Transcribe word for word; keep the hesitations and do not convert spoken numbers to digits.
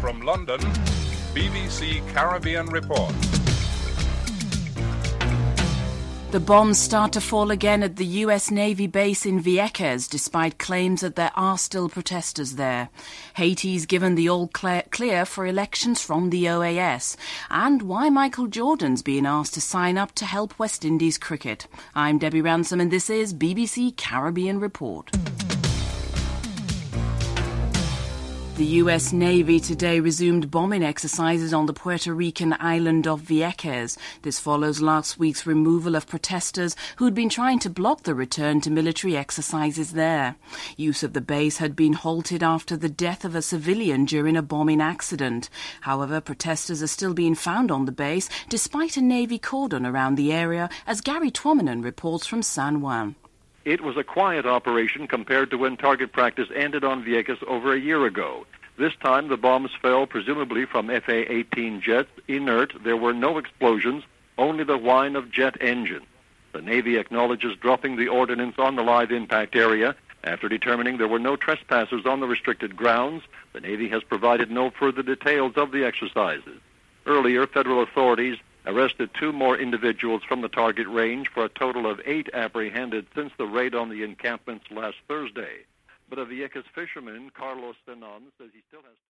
From London, B B C Caribbean Report. The bombs start to fall again at the U S Navy base in Vieques, despite claims that there are still protesters there. Haiti's given the all clear for elections from the O A S. And why Michael Jordan's being asked to sign up to help West Indies cricket. I'm Debbie Ransom and this is B B C Caribbean Report. The U S Navy today resumed bombing exercises on the Puerto Rican island of Vieques. This follows last week's removal of protesters who'd been trying to block the return to military exercises there. Use of the base had been halted after the death of a civilian during a bombing accident. However, protesters are still being found on the base despite a Navy cordon around the area, as Gary Twominen reports from San Juan. It was a quiet operation compared to when target practice ended on Vieques over a year ago. This time the bombs fell presumably from F A eighteen jets. Inert, there were no explosions, only the whine of jet engines. The Navy acknowledges dropping the ordnance on the live impact area. After determining there were no trespassers on the restricted grounds, the Navy has provided no further details of the exercises. Earlier, federal authorities arrested two more individuals from the target range for a total of eight apprehended since the raid on the encampments last Thursday. But a Vieques fisherman, Carlos Senon, says he still has...